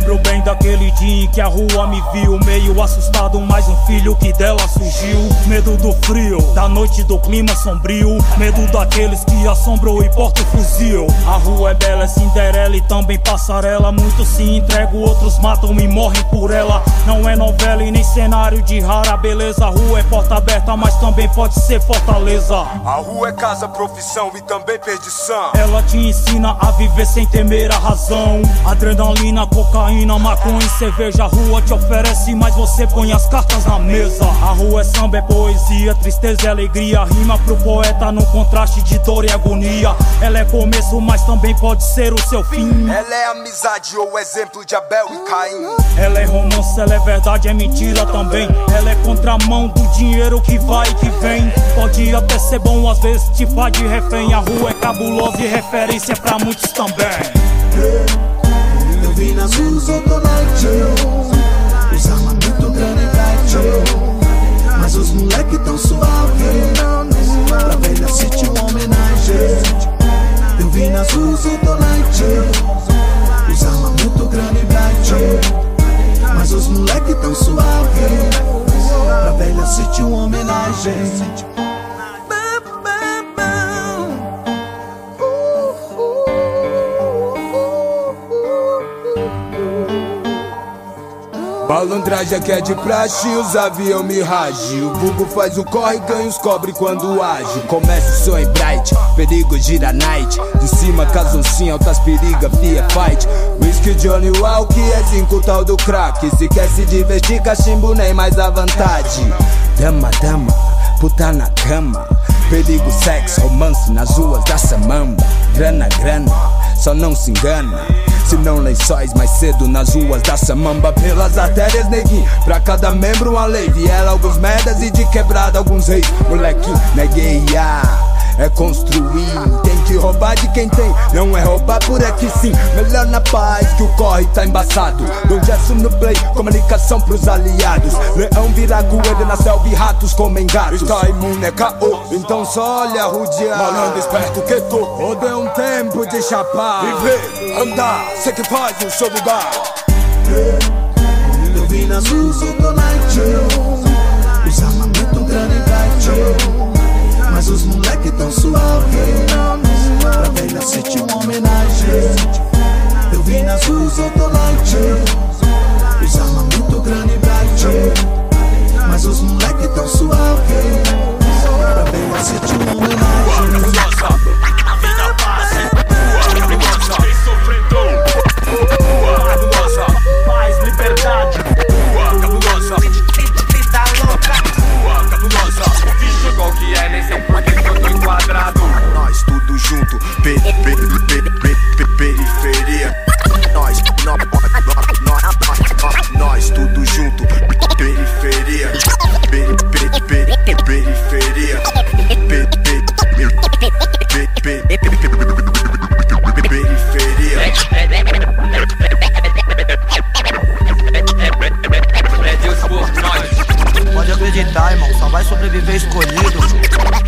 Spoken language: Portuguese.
Lembro bem daquele dia em que a rua me viu meio assustado, mas um filho que dela surgiu. Medo do frio, da noite, do clima sombrio. Medo daqueles que assombram e portam o fuzil. A rua é bela, é Cinderela e também passarela. Muitos se entregam, outros matam e morrem por ela. Não é novela e nem cenário de rara beleza. A rua é porta aberta, mas também pode ser fortaleza. A rua é casa, profissão e também perdição. Ela te ensina a viver sem temer a razão. Adrenalina, cocaína, maconha e cerveja. A rua te oferece, mas você põe as cartas na mesa. A rua é samba, é poesia, tristeza e alegria. Rima pro poeta no contraste de dor e agonia. Ela é começo, mas também pode ser o seu fim. Ela é amizade ou exemplo de Abel e Caim. Ela é romance, ela é verdade, é mentira também. Ela é contramão do dinheiro que vai e que vem. Pode até ser bom, às vezes te faz de refém. A rua é cabulosa e referência pra muitos também. Eu vi nas ruas Autolite, os armamentos grande e bright, mas os moleque tão suave, pra velha City uma homenagem. Eu vi nas ruas Autolite, os armamentos grande e bright, mas os moleque tão suave, pra velha City uma homenagem. Malandragem que é de praxe, os avião mirage. O bubo faz o corre, ganha os cobre quando age. Começa o sonho bright, perigo gira night. De cima casoncinha, altas periga, fia fight. Whisky Johnny Walk é 5 tal do crack. Se quer se divertir, cachimbo nem mais à vontade. Dama, dama, puta na cama. Perigo, sexo, romance nas ruas da Samamba. Grana, grana, só não se engana. Se não lençóis mais cedo nas ruas da Samamba. Pelas artérias, neguinho, pra cada membro uma lei. Viela alguns merdas e de quebrada alguns reis. Molequinho, negueia, é construir. Tem que roubar de quem tem, não é roubar por aqui sim. Melhor na paz que o corre tá embaçado. Dom Gerson no play, comunicação pros aliados. Leão vira coelho na selva e ratos comem gatos. Está imune é caô, então só olha rodear. Malandro esperto que tô, odeio um tempo de chapar. Viver, andar, cê que faz o seu lugar. Eu vi nas ruas Autolite, os armamentos grande e bright, mas os moleque tão suave, pra velha City uma homenagem. Eu vi nas ruas Autolite, os armamentos grande e bright, mas os moleque tão suave, pra velha City uma homenagem. A vida passa, cabulosa, quem sofredor, cabulosa, mais liberdade, cabulosa, vida louca, cabulosa, bicho qual que é, nem sei por que eu tô enquadrado. Nós tudo junto, periferia. Nós tudo junto, periferia. Periferia. Pode acreditar, irmão, só vai sobreviver escolhido.